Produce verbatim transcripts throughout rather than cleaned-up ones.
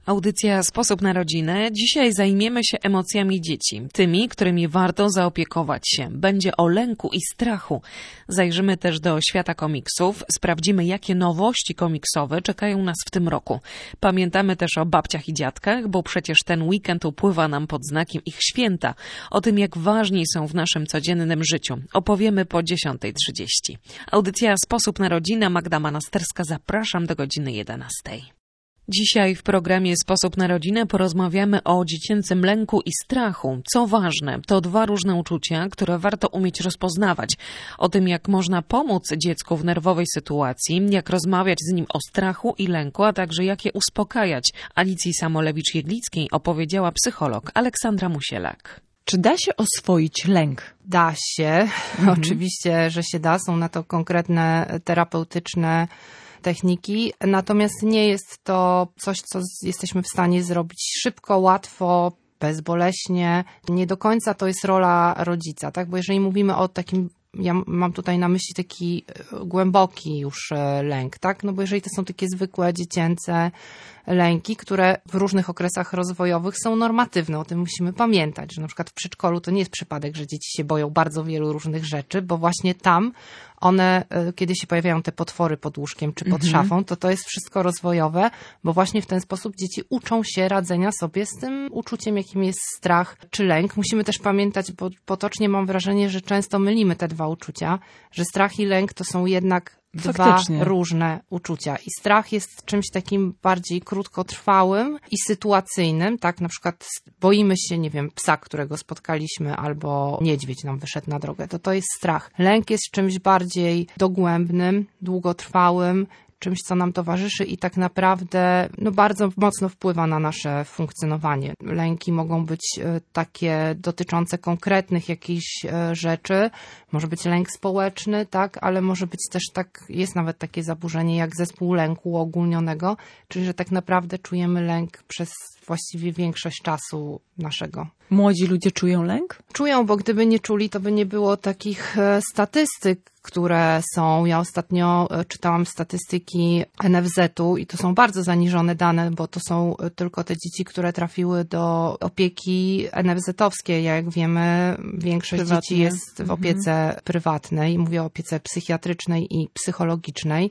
Audycja Sposób na rodzinę. Dzisiaj zajmiemy się emocjami dzieci, tymi, którymi warto zaopiekować się. Będzie o lęku i strachu. Zajrzymy też do świata komiksów, sprawdzimy, jakie nowości komiksowe czekają nas w tym roku. Pamiętamy też o babciach i dziadkach, bo przecież ten weekend upływa nam pod znakiem ich święta. O tym, jak ważni są w naszym codziennym życiu, opowiemy po dziesiątej trzydzieści. Audycja Sposób na rodzinę. Magda Manasterska, zapraszam do godziny jedenastej. Dzisiaj w programie Sposób na rodzinę porozmawiamy o dziecięcym lęku i strachu. Co ważne, to dwa różne uczucia, które warto umieć rozpoznawać. O tym, jak można pomóc dziecku w nerwowej sytuacji, jak rozmawiać z nim o strachu i lęku, a także jak je uspokajać. Alicji Samolewicz-Jedlickiej opowiedziała psycholog Aleksandra Musielak. Czy da się oswoić lęk? Da się. Mhm. Oczywiście, że się da. Są na to konkretne terapeutyczne techniki, natomiast nie jest to coś, co jesteśmy w stanie zrobić szybko, łatwo, bezboleśnie. Nie do końca to jest rola rodzica, tak? Bo jeżeli mówimy o takim, ja mam tutaj na myśli taki głęboki już lęk, tak? No bo jeżeli to są takie zwykłe, dziecięce lęki, które w różnych okresach rozwojowych są normatywne. O tym musimy pamiętać, że na przykład w przedszkolu to nie jest przypadek, że dzieci się boją bardzo wielu różnych rzeczy, bo właśnie tam one, kiedy się pojawiają te potwory pod łóżkiem czy pod mhm. szafą, to to jest wszystko rozwojowe, bo właśnie w ten sposób dzieci uczą się radzenia sobie z tym uczuciem, jakim jest strach czy lęk. Musimy też pamiętać, bo potocznie mam wrażenie, że często mylimy te dwa uczucia, że strach i lęk to są jednak Faktycznie. dwa różne uczucia. I strach jest czymś takim bardziej krótkotrwałym i sytuacyjnym, tak? Na przykład boimy się, nie wiem, psa, którego spotkaliśmy, albo niedźwiedź nam wyszedł na drogę. To to jest strach. Lęk jest czymś bardziej dogłębnym, długotrwałym, czymś, co nam towarzyszy i tak naprawdę no, bardzo mocno wpływa na nasze funkcjonowanie. Lęki mogą być takie dotyczące konkretnych jakichś rzeczy, może być lęk społeczny, tak, ale może być też tak, jest nawet takie zaburzenie jak zespół lęku uogólnionego, czyli że tak naprawdę czujemy lęk przez właściwie większość czasu naszego. Młodzi ludzie czują lęk? Czują, bo gdyby nie czuli, to by nie było takich statystyk, które są. Ja ostatnio czytałam statystyki N F Z-u i to są bardzo zaniżone dane, bo to są tylko te dzieci, które trafiły do opieki N F Z-owskiej. Jak wiemy, większość Prywatnie. dzieci jest w opiece mhm. prywatnej. Mówię o opiece psychiatrycznej i psychologicznej.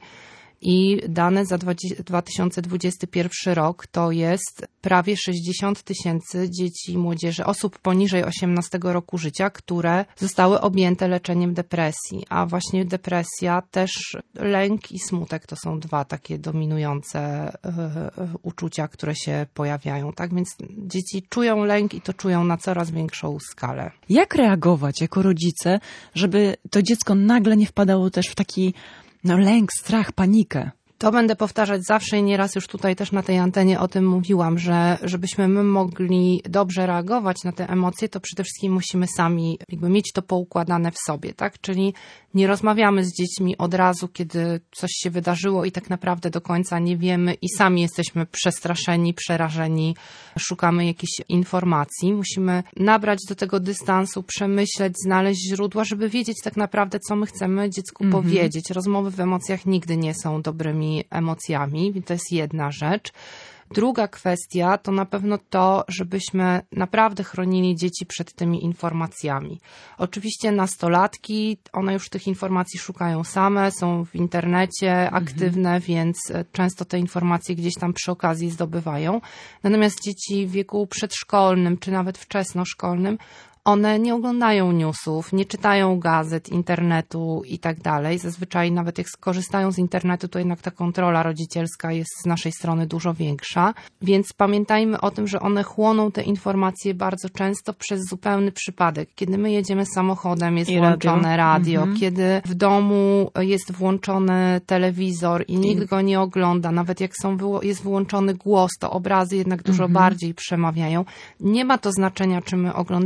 I dane za dwa tysiące dwudziesty pierwszy rok to jest prawie sześćdziesiąt tysięcy dzieci i młodzieży, osób poniżej osiemnastego roku życia, które zostały objęte leczeniem depresji. A właśnie depresja, też lęk i smutek to są dwa takie dominujące y, y, uczucia, które się pojawiają. Tak więc dzieci czują lęk i to czują na coraz większą skalę. Jak reagować jako rodzice, żeby to dziecko nagle nie wpadało też w taki No lęk, strach, panikę. To będę powtarzać zawsze i nieraz już tutaj też na tej antenie o tym mówiłam, że żebyśmy my mogli dobrze reagować na te emocje, to przede wszystkim musimy sami jakby mieć to poukładane w sobie, tak? Czyli nie rozmawiamy z dziećmi od razu, kiedy coś się wydarzyło i tak naprawdę do końca nie wiemy i sami jesteśmy przestraszeni, przerażeni, szukamy jakichś informacji. Musimy nabrać do tego dystansu, przemyśleć, znaleźć źródła, żeby wiedzieć tak naprawdę, co my chcemy dziecku mm-hmm. powiedzieć. Rozmowy w emocjach nigdy nie są dobrymi emocjami, to jest jedna rzecz. Druga kwestia to na pewno to, żebyśmy naprawdę chronili dzieci przed tymi informacjami. Oczywiście nastolatki, one już tych informacji szukają same, są w internecie aktywne, mhm. więc często te informacje gdzieś tam przy okazji zdobywają. Natomiast dzieci w wieku przedszkolnym czy nawet wczesnoszkolnym, one nie oglądają newsów, nie czytają gazet, internetu i tak dalej. Zazwyczaj nawet jak skorzystają z internetu, to jednak ta kontrola rodzicielska jest z naszej strony dużo większa. Więc pamiętajmy o tym, że one chłoną te informacje bardzo często przez zupełny przypadek. Kiedy my jedziemy samochodem, jest I włączone radio, radio mhm. kiedy w domu jest włączony telewizor i nikt go nie ogląda, nawet jak są, jest wyłączony głos, to obrazy jednak dużo mhm. bardziej przemawiają. Nie ma to znaczenia, czy my oglądamy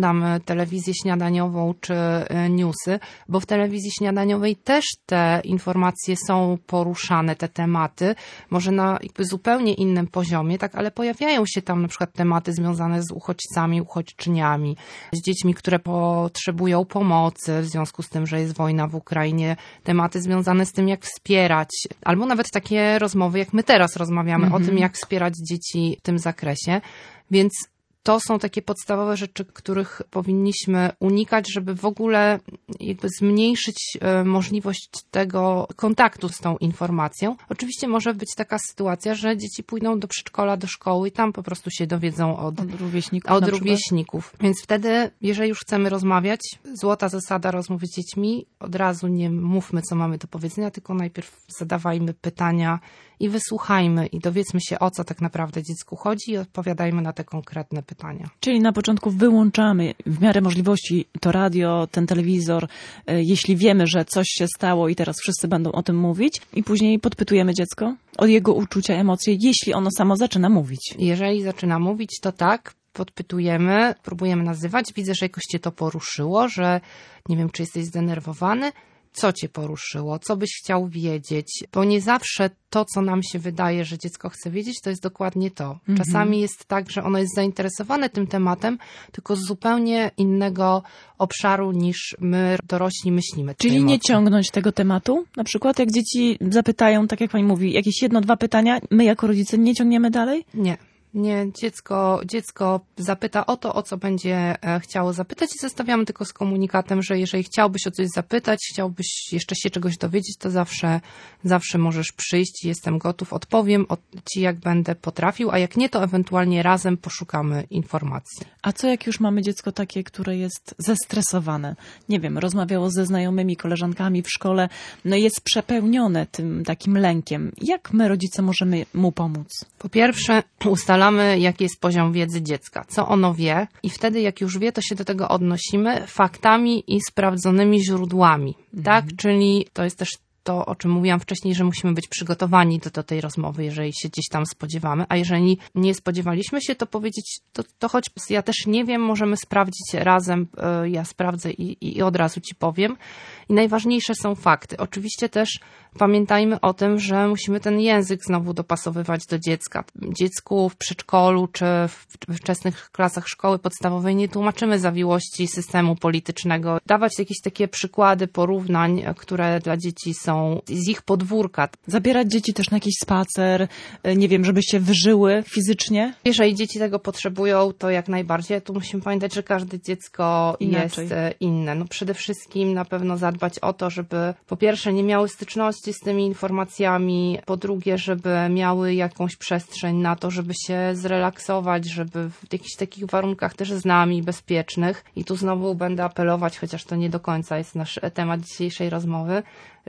telewizję śniadaniową czy newsy, bo w telewizji śniadaniowej też te informacje są poruszane, te tematy, może na jakby zupełnie innym poziomie, tak, ale pojawiają się tam na przykład tematy związane z uchodźcami, uchodźczyniami, z dziećmi, które potrzebują pomocy w związku z tym, że jest wojna w Ukrainie, tematy związane z tym, jak wspierać, albo nawet takie rozmowy, jak my teraz rozmawiamy mhm. o tym, jak wspierać dzieci w tym zakresie, więc to są takie podstawowe rzeczy, których powinniśmy unikać, żeby w ogóle jakby zmniejszyć możliwość tego kontaktu z tą informacją. Oczywiście może być taka sytuacja, że dzieci pójdą do przedszkola, do szkoły i tam po prostu się dowiedzą od, od rówieśników. Od rówieśników. Więc wtedy, jeżeli już chcemy rozmawiać, złota zasada rozmowy z dziećmi, od razu nie mówmy, co mamy do powiedzenia, tylko najpierw zadawajmy pytania i wysłuchajmy i dowiedzmy się, o co tak naprawdę dziecku chodzi i odpowiadajmy na te konkretne pytania. Czyli na początku wyłączamy w miarę możliwości to radio, ten telewizor, jeśli wiemy, że coś się stało i teraz wszyscy będą o tym mówić i później podpytujemy dziecko o jego uczucia, emocje, jeśli ono samo zaczyna mówić. Jeżeli zaczyna mówić, to tak, podpytujemy, próbujemy nazywać, widzę, że jakoś cię to poruszyło, że nie wiem, czy jesteś zdenerwowany, co cię poruszyło, co byś chciał wiedzieć, bo nie zawsze to, co nam się wydaje, że dziecko chce wiedzieć, to jest dokładnie to. Mhm. Czasami jest tak, że ono jest zainteresowane tym tematem, tylko z zupełnie innego obszaru niż my dorośli myślimy. Czyli nie ciągnąć tego tematu? Na przykład jak dzieci zapytają, tak jak pani mówi, jakieś jedno, dwa pytania, my jako rodzice nie ciągniemy dalej? Nie. Nie, dziecko, dziecko zapyta o to, o co będzie chciało zapytać i zostawiamy tylko z komunikatem, że jeżeli chciałbyś o coś zapytać, chciałbyś jeszcze się czegoś dowiedzieć, to zawsze, zawsze możesz przyjść i jestem gotów, odpowiem ci, jak będę potrafił, a jak nie, to ewentualnie razem poszukamy informacji. A co jak już mamy dziecko takie, które jest zestresowane? Nie wiem, rozmawiało ze znajomymi, koleżankami w szkole, no jest przepełnione tym takim lękiem. Jak my, rodzice, możemy mu pomóc? Po pierwsze, ustalamy, jaki jest poziom wiedzy dziecka, co ono wie i wtedy, jak już wie, to się do tego odnosimy faktami i sprawdzonymi źródłami, mhm. tak? Czyli to jest też to, o czym mówiłam wcześniej, że musimy być przygotowani do, do tej rozmowy, jeżeli się gdzieś tam spodziewamy, a jeżeli nie spodziewaliśmy się, to powiedzieć, to, to choć ja też nie wiem, możemy sprawdzić razem, ja sprawdzę i, i od razu ci powiem. I najważniejsze są fakty. Oczywiście też pamiętajmy o tym, że musimy ten język znowu dopasowywać do dziecka. Dziecku w przedszkolu czy w wczesnych klasach szkoły podstawowej nie tłumaczymy zawiłości systemu politycznego. Dawać jakieś takie przykłady porównań, które dla dzieci są z ich podwórka. Zabierać dzieci też na jakiś spacer, nie wiem, żeby się wyżyły fizycznie? Jeżeli dzieci tego potrzebują, to jak najbardziej. Tu musimy pamiętać, że każde dziecko Inaczej. jest inne. No przede wszystkim na pewno zadbać o to, żeby po pierwsze nie miały styczności z tymi informacjami, po drugie, żeby miały jakąś przestrzeń na to, żeby się zrelaksować, żeby w jakichś takich warunkach też z nami bezpiecznych. I tu znowu będę apelować, chociaż to nie do końca jest nasz temat dzisiejszej rozmowy,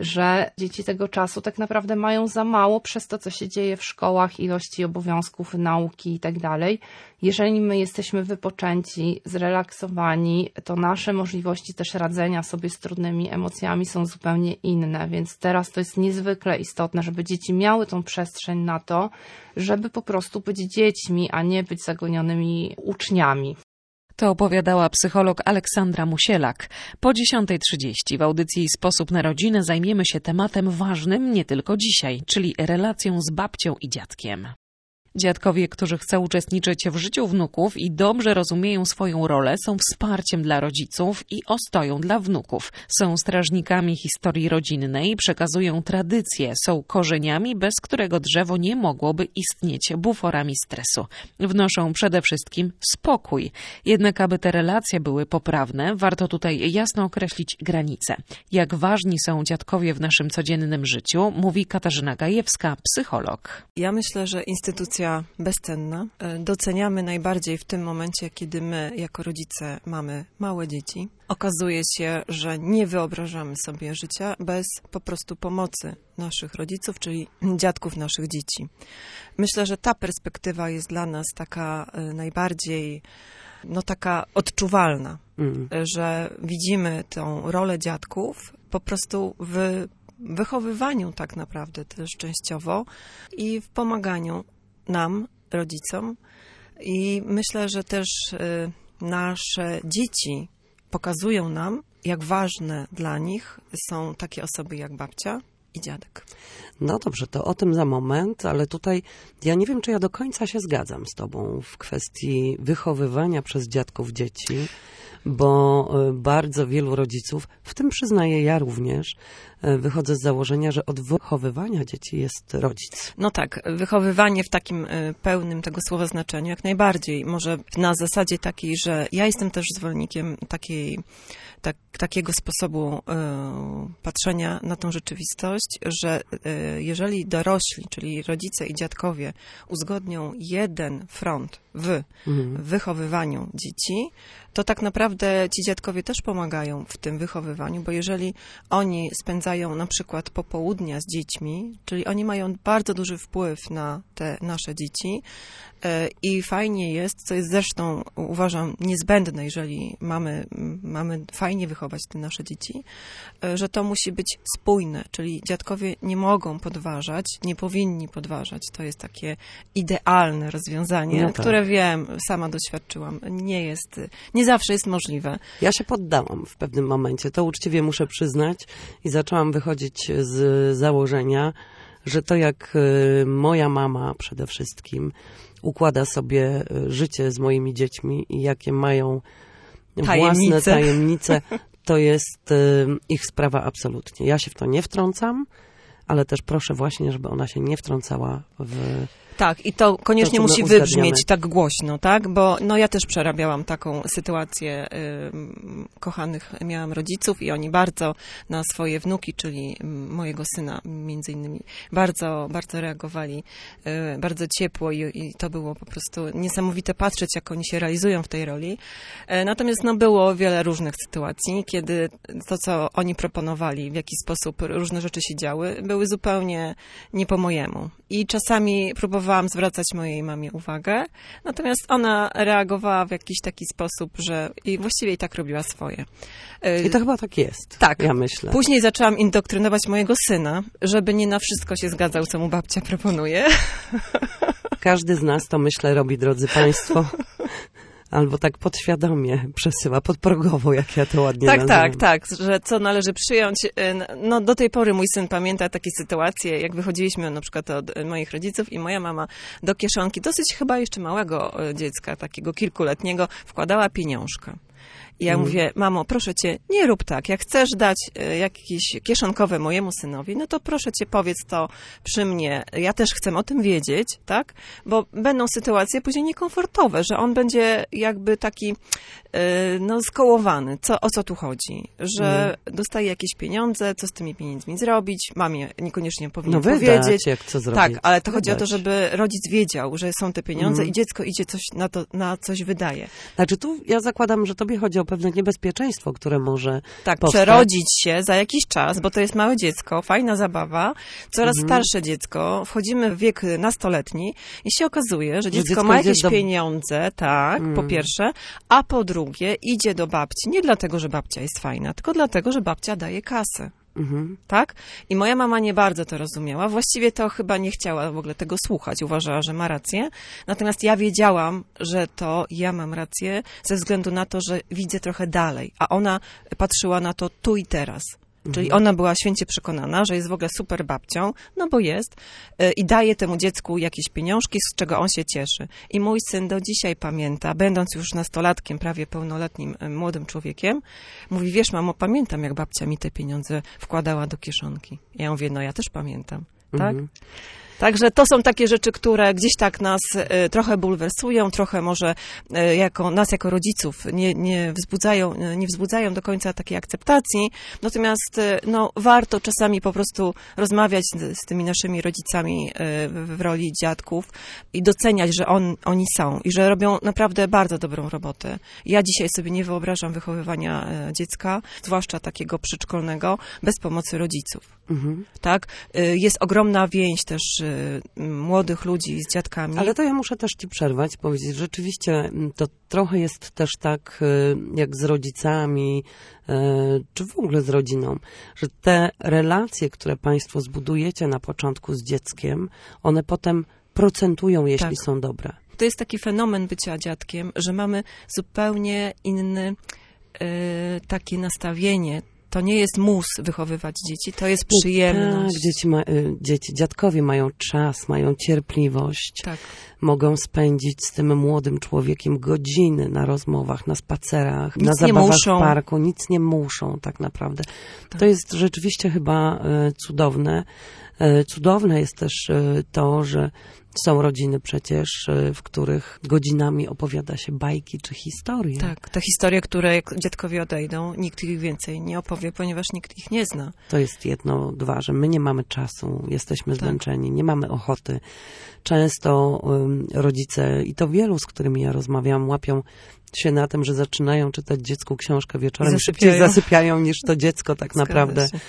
że dzieci tego czasu tak naprawdę mają za mało przez to, co się dzieje w szkołach, ilości obowiązków, nauki i tak dalej. Jeżeli my jesteśmy wypoczęci, zrelaksowani, to nasze możliwości też radzenia sobie z trudnymi emocjami są zupełnie inne, więc teraz to jest niezwykle istotne, żeby dzieci miały tą przestrzeń na to, żeby po prostu być dziećmi, a nie być zagonionymi uczniami. To opowiadała psycholog Aleksandra Musielak. Po dziesiątej trzydzieści w audycji Sposób na rodzinę zajmiemy się tematem ważnym nie tylko dzisiaj, czyli relacją z babcią i dziadkiem. Dziadkowie, którzy chcą uczestniczyć w życiu wnuków i dobrze rozumieją swoją rolę, są wsparciem dla rodziców i ostoją dla wnuków. Są strażnikami historii rodzinnej, przekazują tradycje, są korzeniami, bez którego drzewo nie mogłoby istnieć, buforami stresu. Wnoszą przede wszystkim spokój. Jednak aby te relacje były poprawne, warto tutaj jasno określić granice. Jak ważni są dziadkowie w naszym codziennym życiu, mówi Katarzyna Gajewska, psycholog. Ja myślę, że instytucja bezcenna. Doceniamy najbardziej w tym momencie, kiedy my jako rodzice mamy małe dzieci. Okazuje się, że nie wyobrażamy sobie życia bez po prostu pomocy naszych rodziców, czyli dziadków naszych dzieci. Myślę, że ta perspektywa jest dla nas taka najbardziej, no taka odczuwalna, mm. że widzimy tą rolę dziadków po prostu w wychowywaniu tak naprawdę też częściowo i w pomaganiu nam, rodzicom. I myślę, że też nasze dzieci pokazują nam, jak ważne dla nich są takie osoby jak babcia i dziadek. No dobrze, to o tym za moment, ale tutaj ja nie wiem, czy ja do końca się zgadzam z tobą w kwestii wychowywania przez dziadków dzieci, bo bardzo wielu rodziców, w tym przyznaję ja również, wychodzę z założenia, że od wychowywania dzieci jest rodzic. No tak, wychowywanie w takim pełnym tego słowa znaczeniu jak najbardziej. Może na zasadzie takiej, że ja jestem też zwolennikiem takiej, tak, takiego sposobu y, patrzenia na tą rzeczywistość, że y, jeżeli dorośli, czyli rodzice i dziadkowie uzgodnią jeden front w mhm. wychowywaniu dzieci, to tak naprawdę ci dziadkowie też pomagają w tym wychowywaniu, bo jeżeli oni spędzają na przykład popołudnia z dziećmi, czyli oni mają bardzo duży wpływ na te nasze dzieci i fajnie jest, co jest zresztą uważam niezbędne, jeżeli mamy, mamy fajnie wychować te nasze dzieci, że to musi być spójne, czyli dziadkowie nie mogą podważać, nie powinni podważać. To jest takie idealne rozwiązanie, no tak. które wiem, sama doświadczyłam, nie jest, nie zawsze jest możliwe. Ja się poddałam w pewnym momencie, to uczciwie muszę przyznać i zaczęłam wychodzić z założenia, że to jak moja mama przede wszystkim układa sobie życie z moimi dziećmi i jakie mają tajemnice. własne tajemnice, to jest ich sprawa absolutnie. Ja się w to nie wtrącam, ale też proszę właśnie, żeby ona się nie wtrącała w... Tak, i to koniecznie to, musi uzgadniamy. wybrzmieć tak głośno, tak? Bo no ja też przerabiałam taką sytuację y, kochanych miałam rodziców i oni bardzo na swoje wnuki, czyli mojego syna między innymi, bardzo, bardzo reagowali, y, bardzo ciepło i, i to było po prostu niesamowite patrzeć, jak oni się realizują w tej roli. Y, natomiast no było wiele różnych sytuacji, kiedy to, co oni proponowali, w jaki sposób różne rzeczy się działy, były zupełnie nie po mojemu. I czasami próbowałam zwracać mojej mamie uwagę, natomiast ona reagowała w jakiś taki sposób, że i właściwie i tak robiła swoje. I to chyba tak jest, tak. ja myślę. Później zaczęłam indoktrynować mojego syna, żeby nie na wszystko się zgadzał, co mu babcia proponuje. Każdy z nas to, myślę, robi, drodzy państwo. Albo tak podświadomie przesyła, podprogowo, jak ja to ładnie tak, nazywam. Tak, tak, tak, że co należy przyjąć. No do tej pory mój syn pamięta takie sytuacje, jak wychodziliśmy na przykład od moich rodziców i moja mama do kieszonki dosyć chyba jeszcze małego dziecka, takiego kilkuletniego, wkładała pieniążka. I ja mm. mówię, mamo, proszę cię, nie rób tak. Jak chcesz dać y, jakieś kieszonkowe mojemu synowi, no to proszę cię, powiedz to przy mnie. Ja też chcę o tym wiedzieć, tak? Bo będą sytuacje później niekomfortowe, że on będzie jakby taki, y, no, skołowany. Co, o co tu chodzi? Że mm. dostaje jakieś pieniądze, co z tymi pieniędzmi zrobić? Mamie niekoniecznie powinien no, powiedzieć. Wydać, jak co zrobić. Tak, ale to wydać. chodzi o to, żeby rodzic wiedział, że są te pieniądze mm. i dziecko idzie coś na to, na coś wydaje. Znaczy tu ja zakładam, że tobie chodzi o pewne niebezpieczeństwo, które może Tak, powstać. przerodzić się za jakiś czas, bo to jest małe dziecko, fajna zabawa, coraz mhm. starsze dziecko, wchodzimy w wiek nastoletni i się okazuje, że dziecko, dziecko ma jakieś do... pieniądze, tak, mm. po pierwsze, a po drugie idzie do babci, nie dlatego, że babcia jest fajna, tylko dlatego, że babcia daje kasę. Mhm. Tak? I moja mama nie bardzo to rozumiała. Właściwie to chyba nie chciała w ogóle tego słuchać. Uważała, że ma rację. Natomiast ja wiedziałam, że to ja mam rację ze względu na to, że widzę trochę dalej. A ona patrzyła na to tu i teraz. Czyli ona była święcie przekonana, że jest w ogóle super babcią, no bo jest, yy, i daje temu dziecku jakieś pieniążki, z czego on się cieszy. I mój syn do dzisiaj pamięta, będąc już nastolatkiem, prawie pełnoletnim yy, młodym człowiekiem, mówi, wiesz mamo, pamiętam, jak babcia mi te pieniądze wkładała do kieszonki. Ja mówię, no ja też pamiętam, tak? Mhm. Także to są takie rzeczy, które gdzieś tak nas y, trochę bulwersują, trochę może y, jako, nas jako rodziców nie, nie, wzbudzają, nie wzbudzają do końca takiej akceptacji. Natomiast y, no, warto czasami po prostu rozmawiać z, z tymi naszymi rodzicami y, w, w roli dziadków i doceniać, że on, oni są i że robią naprawdę bardzo dobrą robotę. Ja dzisiaj sobie nie wyobrażam wychowywania y, dziecka, zwłaszcza takiego przedszkolnego, bez pomocy rodziców. Mhm. Tak? Y, jest ogromna więź też młodych ludzi z dziadkami. Ale to ja muszę też ci przerwać, powiedzieć, że rzeczywiście to trochę jest też tak jak z rodzicami, czy w ogóle z rodziną, że te relacje, które państwo zbudujecie na początku z dzieckiem, one potem procentują, jeśli tak. są dobre. to jest taki fenomen bycia dziadkiem, że mamy zupełnie inny y, takie nastawienie. To nie jest mus wychowywać dzieci, to jest przyjemność. Tak, dzieci, ma, dzieci, dziadkowie mają czas, mają cierpliwość. Tak. Mogą spędzić z tym młodym człowiekiem godziny na rozmowach, na spacerach, nic na zabawach muszą. w parku. Nic nie muszą tak naprawdę. Tak. To jest rzeczywiście chyba e, cudowne. E, cudowne jest też e, to, że są rodziny przecież, e, w których godzinami opowiada się bajki czy historie. Tak, te historie, które jak dziadkowie odejdą, nikt ich więcej nie opowie, ponieważ nikt ich nie zna. To jest jedno, dwa, że my nie mamy czasu, jesteśmy Tak. zmęczeni, nie mamy ochoty. Często um, rodzice, i to wielu, z którymi ja rozmawiam, łapią się na tym, że zaczynają czytać dziecku książkę wieczorem, I szybciej zasypiają. zasypiają niż to dziecko tak Zgadza naprawdę się.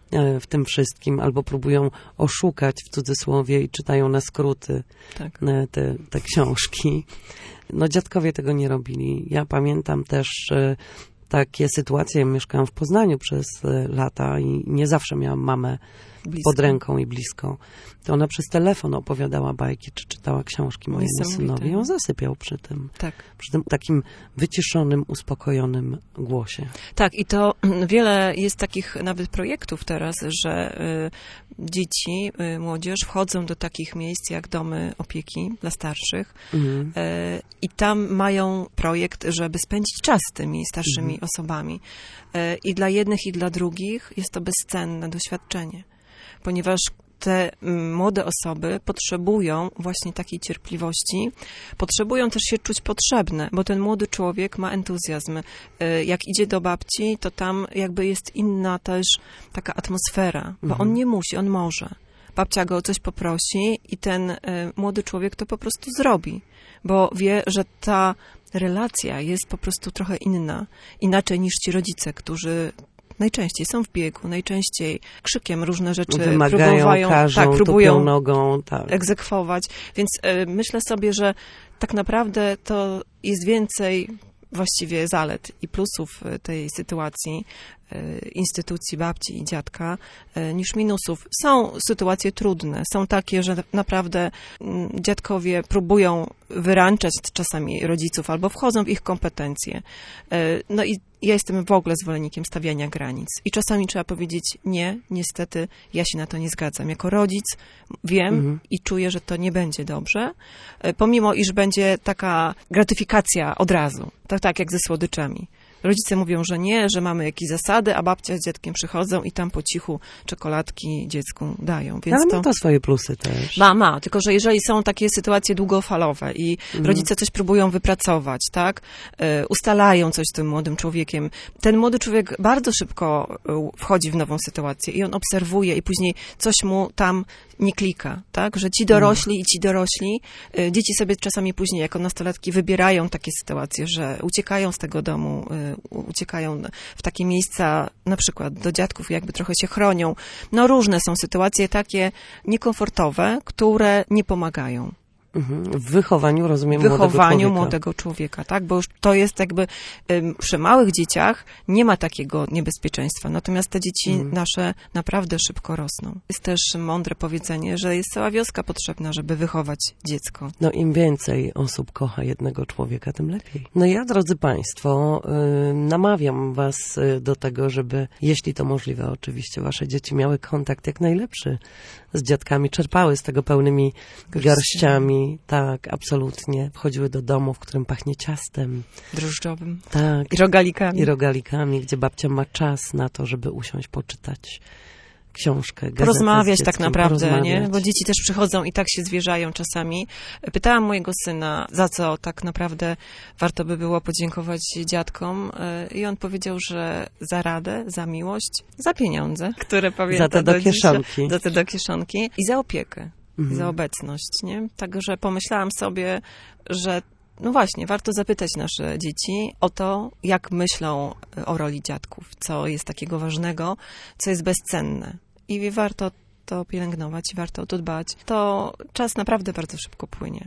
w tym wszystkim, albo próbują oszukać w cudzysłowie i czytają na skróty Tak. te, te książki. No dziadkowie tego nie robili. Ja pamiętam też e, takie sytuacje, mieszkałam w Poznaniu przez e, lata i nie zawsze miałam mamę Blisko. pod ręką i blisko. To ona przez telefon opowiadała bajki, czy czytała książki mojemu Niesamowite. synowi. I on zasypiał przy tym. Tak. Przy tym takim wyciszonym, uspokojonym głosie. Tak, i to wiele jest takich nawet projektów teraz, że y, dzieci, y, młodzież wchodzą do takich miejsc jak domy opieki dla starszych Mhm. y, i tam mają projekt, żeby spędzić czas z tymi starszymi Mhm. osobami. Y, I dla jednych, i dla drugich jest to bezcenne doświadczenie, ponieważ te mm, młode osoby potrzebują właśnie takiej cierpliwości, potrzebują też się czuć potrzebne, bo ten młody człowiek ma entuzjazm. Y, Jak idzie do babci, to tam jakby jest inna też taka atmosfera, bo Mhm. on nie musi, on może. Babcia go o coś poprosi i ten y, młody człowiek to po prostu zrobi, bo wie, że ta relacja jest po prostu trochę inna, inaczej niż ci rodzice, którzy najczęściej są w biegu, najczęściej krzykiem różne rzeczy Wymagają, próbują, każą, tak, próbują tupią nogą. Tak. egzekwować. Więc y, myślę sobie, że tak naprawdę to jest więcej właściwie zalet i plusów y, tej sytuacji, y, instytucji babci i dziadka, y, niż minusów. Są sytuacje trudne, są takie, że naprawdę mm, dziadkowie próbują wyręczać czasami rodziców albo wchodzą w ich kompetencje. Y, No i ja jestem w ogóle zwolennikiem stawiania granic. I czasami trzeba powiedzieć nie, niestety ja się na to nie zgadzam. Jako rodzic wiem Mhm. i czuję, że to nie będzie dobrze, e, pomimo iż będzie taka gratyfikacja od razu. Tak, tak jak ze słodyczami. Rodzice mówią, że nie, że mamy jakieś zasady, a babcia z dziadkiem przychodzą i tam po cichu czekoladki dziecku dają. Więc Ale to... ma to swoje plusy też. Ma, ma, tylko że jeżeli są takie sytuacje długofalowe i Mhm. rodzice coś próbują wypracować, tak, e, ustalają coś z tym młodym człowiekiem, ten młody człowiek bardzo szybko e, wchodzi w nową sytuację i on obserwuje i później coś mu tam nie klika, tak, że ci dorośli i ci dorośli, e, dzieci sobie czasami później jako nastolatki wybierają takie sytuacje, że uciekają z tego domu, e, u- uciekają w takie miejsca, na przykład do dziadków, jakby trochę się chronią. No różne są sytuacje takie niekomfortowe, które nie pomagają Mhm. W wychowaniu, rozumiem, w wychowaniu młodego człowieka. młodego człowieka, tak? Bo już to jest jakby ym, przy małych dzieciach nie ma takiego niebezpieczeństwa, natomiast te dzieci Mhm. nasze naprawdę szybko rosną. Jest też mądre powiedzenie, że jest cała wioska potrzebna, żeby wychować dziecko. No im więcej osób kocha jednego człowieka, tym lepiej. No ja, drodzy Państwo, y, namawiam Was y, do tego, żeby, jeśli to możliwe oczywiście, Wasze dzieci miały kontakt jak najlepszy z dziadkami, czerpały z tego pełnymi garściami. Tak, absolutnie. Wchodziły do domu, w którym pachnie ciastem. Drożdżowym Tak. i rogalikami. I rogalikami, gdzie babcia ma czas na to, żeby usiąść, poczytać książkę, gazetę Porozmawiać z tak dzieckiem, naprawdę, nie? porozmawiać. Bo dzieci też przychodzą i tak się zwierzają czasami. Pytałam mojego syna, za co tak naprawdę warto by było podziękować dziadkom y, i on powiedział, że za radę, za miłość, za pieniądze, które pamięta Za te do do dzisiaj, kieszonki. za te do kieszonki i za opiekę, Mhm. i za obecność, nie? Także pomyślałam sobie, że no właśnie, warto zapytać nasze dzieci o to, jak myślą o roli dziadków, co jest takiego ważnego, co jest bezcenne. I warto to pielęgnować, warto o to dbać. To czas naprawdę bardzo szybko płynie.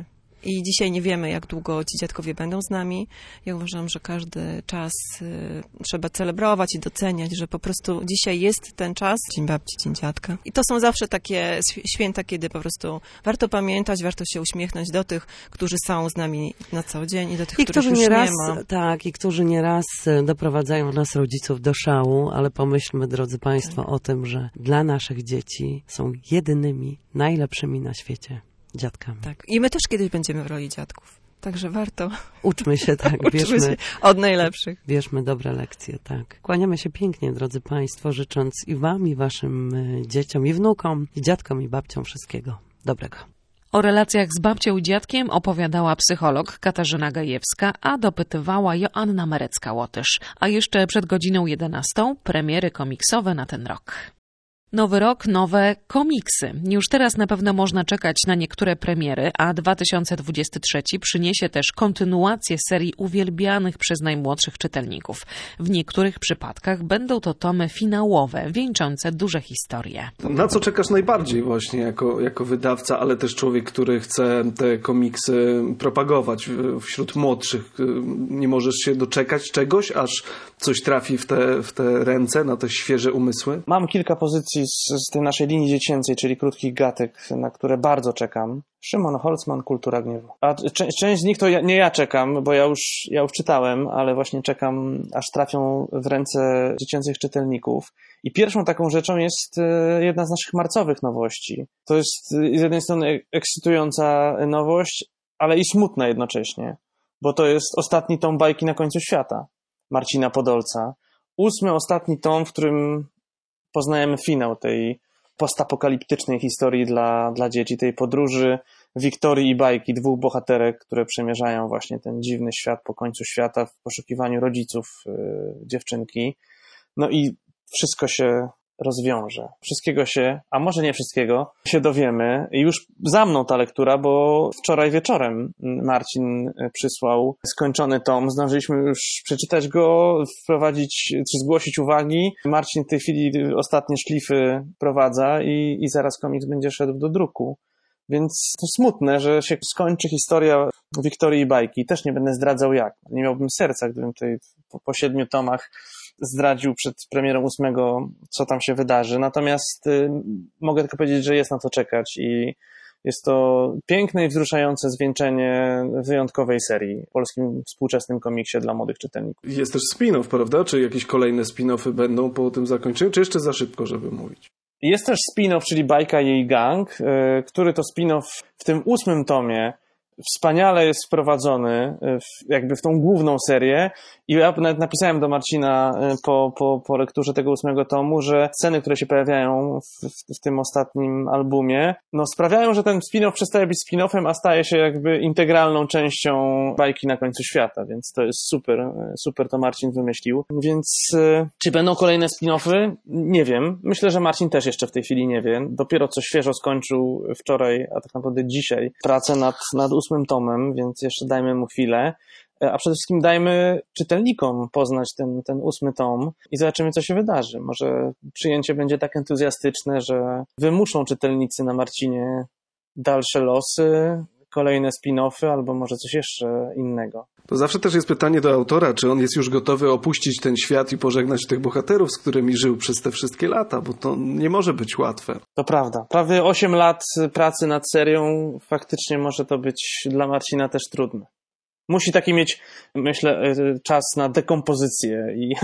I dzisiaj nie wiemy, jak długo ci dziadkowie będą z nami. Ja uważam, że każdy czas y, trzeba celebrować i doceniać, że po prostu dzisiaj jest ten czas, dzień babci, dzień dziadka. I to są zawsze takie święta, kiedy po prostu warto pamiętać, warto się uśmiechnąć do tych, którzy są z nami na co dzień i do tych, I których którzy już nieraz, nie ma. tak, i którzy nieraz doprowadzają nas, rodziców, do szału, ale pomyślmy, drodzy Państwo, o tym, że dla naszych dzieci są jedynymi, najlepszymi na świecie dziadkami. Tak. I my też kiedyś będziemy w roli dziadków. Także warto. Uczmy się, tak, Uczmy bierzmy, się od najlepszych. bierzmy dobre lekcje, tak. Kłaniamy się pięknie, drodzy Państwo, życząc i Wam, i Waszym y, dzieciom, i wnukom, i dziadkom, i babciom wszystkiego dobrego. O relacjach z babcią i dziadkiem opowiadała psycholog Katarzyna Gajewska, a dopytywała Joanna Merecka-Łotysz. A jeszcze przed godziną jedenastą premiery komiksowe na ten rok. Nowy rok, nowe komiksy. Już teraz na pewno można czekać na niektóre premiery, a dwa tysiące dwudziesty trzeci przyniesie też kontynuację serii uwielbianych przez najmłodszych czytelników. W niektórych przypadkach będą to tomy finałowe, wieńczące duże historie. Na co czekasz najbardziej właśnie jako, jako wydawca, ale też człowiek, który chce te komiksy propagować wśród młodszych? Nie możesz się doczekać czegoś, aż coś trafi w te, w te ręce, na te świeże umysły? Mam kilka pozycji z, z tej naszej linii dziecięcej, czyli krótkich gatek, na które bardzo czekam. Szymon Holzman, Kultura Gniewu. A cze- część z nich to ja, nie ja czekam, bo ja już, ja już czytałem, ale właśnie czekam, aż trafią w ręce dziecięcych czytelników. I pierwszą taką rzeczą jest jedna z naszych marcowych nowości. To jest z jednej strony ekscytująca nowość, ale i smutna jednocześnie, bo to jest ostatni tom Bajki na końcu świata Marcina Podolca. Ósmy, ostatni tom, w którym poznajemy finał tej postapokaliptycznej historii dla, dla dzieci, tej podróży Wiktorii i Bajki, dwóch bohaterek, które przemierzają właśnie ten dziwny świat po końcu świata w poszukiwaniu rodziców yy, dziewczynki. No i wszystko się rozwiąże. Wszystkiego się, a może nie wszystkiego, się dowiemy. I już za mną ta lektura, bo wczoraj wieczorem Marcin przysłał skończony tom. Zdążyliśmy już przeczytać go, wprowadzić, czy zgłosić uwagi. Marcin w tej chwili ostatnie szlify prowadza i, i zaraz komiks będzie szedł do druku. Więc to smutne, że się skończy historia Wiktorii i Bajki. Też nie będę zdradzał jak. Nie miałbym serca, gdybym tutaj po, po siedmiu tomach zdradził przed premierą ósmego, co tam się wydarzy. Natomiast y, mogę tylko powiedzieć, że jest na to czekać i jest to piękne i wzruszające zwieńczenie wyjątkowej serii w polskim współczesnym komiksie dla młodych czytelników. Jest też spin-off, prawda? Czy jakieś kolejne spin-offy będą po tym zakończeniu, czy jeszcze za szybko, żeby mówić? Jest też spin-off, czyli Bajka i jej gang, y, który to spin-off w tym ósmym tomie wspaniale jest wprowadzony w, jakby w tą główną serię i ja nawet napisałem do Marcina po, po, po lekturze tego ósmego tomu, że sceny, które się pojawiają w, w, w tym ostatnim albumie, no sprawiają, że ten spin-off przestaje być spin-offem, a staje się jakby integralną częścią Bajki na końcu świata, więc to jest super, super to Marcin wymyślił. Więc czy będą kolejne spin-offy? Nie wiem. Myślę, że Marcin też jeszcze w tej chwili nie wie. Dopiero co świeżo skończył wczoraj, a tak naprawdę dzisiaj, pracę nad, nad ósmym tomem, więc jeszcze dajmy mu chwilę. A przede wszystkim dajmy czytelnikom poznać ten, ten ósmy tom i zobaczymy, co się wydarzy. Może przyjęcie będzie tak entuzjastyczne, że wymuszą czytelnicy na Marcinie dalsze losy, kolejne spin-offy albo może coś jeszcze innego. To zawsze też jest pytanie do autora, czy on jest już gotowy opuścić ten świat i pożegnać tych bohaterów, z którymi żył przez te wszystkie lata, bo to nie może być łatwe. To prawda. Prawie osiem lat pracy nad serią, faktycznie może to być dla Marcina też trudne. Musi taki mieć, myślę, czas na dekompozycję i,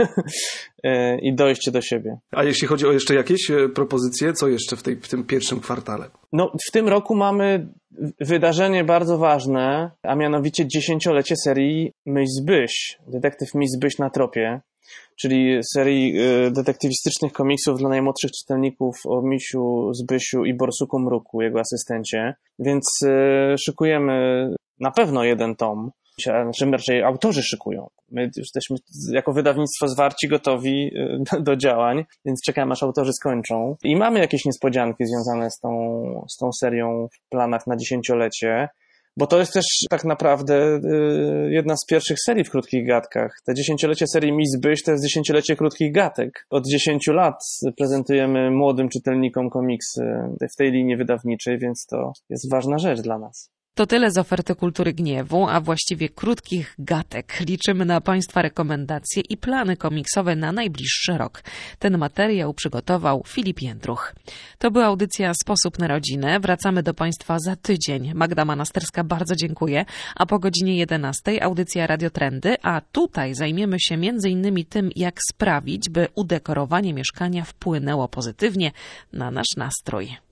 i dojście do siebie. A jeśli chodzi o jeszcze jakieś propozycje, co jeszcze w, tej, w tym pierwszym kwartale? No, w tym roku mamy wydarzenie bardzo ważne, a mianowicie dziesięciolecie serii Myśl Zbyś, detektyw Myśl Zbyś na tropie, czyli serii detektywistycznych komiksów dla najmłodszych czytelników o Misiu, Zbysiu i Borsuku Mruku, jego asystencie. Więc szykujemy na pewno jeden tom. Znaczy raczej autorzy szykują. My jesteśmy jako wydawnictwo zwarci, gotowi do, do działań, więc czekamy, aż autorzy skończą. I mamy jakieś niespodzianki związane z tą, z tą serią w planach na dziesięciolecie, bo to jest też tak naprawdę jedna z pierwszych serii w krótkich gadkach. Te dziesięciolecie serii Miss Byś to jest dziesięciolecie krótkich gadek. Od dziesięciu lat prezentujemy młodym czytelnikom komiksy w tej linii wydawniczej, więc to jest ważna rzecz dla nas. To tyle z oferty Kultury Gniewu, a właściwie krótkich gatek. Liczymy na Państwa rekomendacje i plany komiksowe na najbliższy rok. Ten materiał przygotował Filip Jędruch. To była audycja Sposób na rodzinę. Wracamy do Państwa za tydzień. Magda Manasterska, bardzo dziękuję. A po godzinie jedenastej audycja Radio Trendy, a tutaj zajmiemy się między innymi tym, jak sprawić, by udekorowanie mieszkania wpłynęło pozytywnie na nasz nastrój.